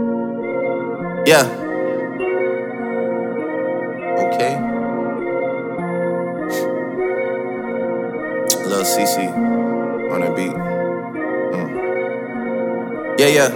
Yeah. Okay. Lil CC on the beat. Yeah.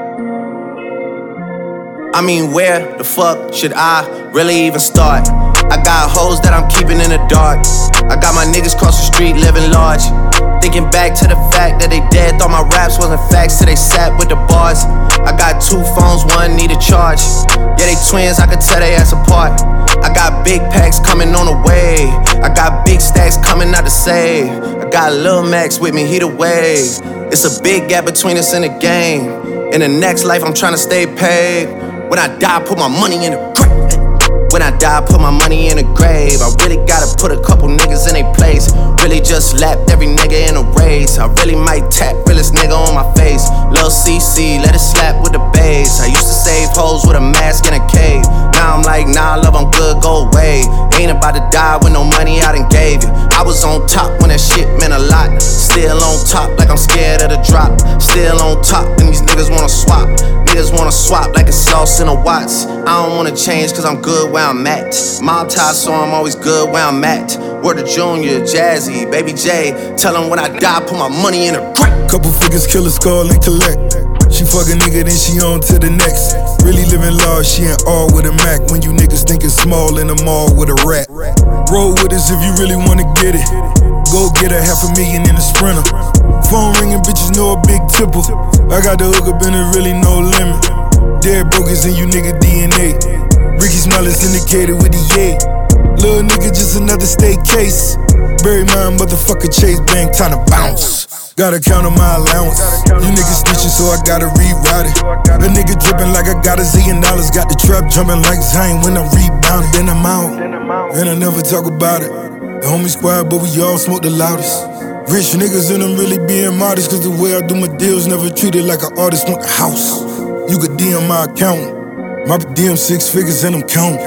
I mean, where the fuck should I really even start? I got hoes that I'm keeping in the dark. I got my niggas cross the street living large. Thinking back to the fact that they dead, thought my raps wasn't facts till they sat with the bars. I got 2 phones, one need a charge. Yeah, they twins, I could tell they ass apart. I got big packs coming on the way. I got big stacks coming out to save. I got Lil Max with me, he the wave. It's a big gap between us in the game. In the next life, I'm tryna stay paid. When I die, put my money in the grave. When I die, put my money in the grave. I really gotta put a couple niggas in their place. Really just lapped every nigga in a race. I really might tap realest nigga on my face. Lil CC, let it slap with the bass. I used to save hoes with a mask in a cave. Now I'm like, nah, love, I'm good, go away. Ain't about to die with no money I done gave you. I was on top when that shit meant a lot. Still on top like I'm scared of the drop. Still on top and these niggas wanna swap. Niggas wanna swap like it's sauce in a Watts. I don't wanna change cause I'm good where I'm at. Mob tie, so I'm always good where I'm at. Word to Junior, Jazzy, Baby J. Tell him when I die, put my money in a grave. Couple figures, kill a skull and collect. She fuck a nigga, then she on to the next. Really living large, she ain't all with a Mac. When you niggas thinking small in the mall with a rat. Roll with us if you really wanna get it. Go get a $500,000 in a Sprinter. Phone ringing, bitches know a big tipple. I got the hook up and there really no limit. Dead broke is in you nigga DNA. Ricky Smiley syndicated with the yay. Little nigga just another state case. Bury my motherfucker Chase Bank, time to bounce. Gotta count on my allowance. You niggas snitching, so I gotta rewrite it. A nigga dripping like I got $1 zillion. Got the trap jumping like Zayn when I'm rebounding. Then I'm out, and I never talk about it. The homie squad, but we all smoke the loudest. Rich niggas and I'm really being modest. Cause the way I do my deals, never treated like an artist. Want the house, you could DM my account. My DM 6 figures and I'm counting.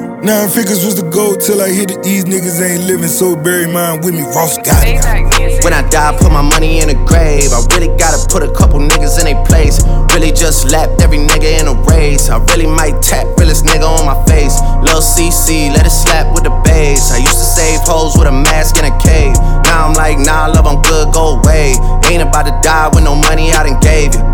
9 figures was the goal till I hit it. These niggas ain't living, so bury mine with me. Ross got it. When I die, put my money in the grave. I really gotta put a couple niggas in their place. Really just lapped every nigga in a race. I really might tap realest nigga on my face. Lil CC, let it slap with the bass. I used to save hoes with a mask in a cave. Now I'm like, nah, love, I'm good, go away. Ain't about to die with no money I done gave you.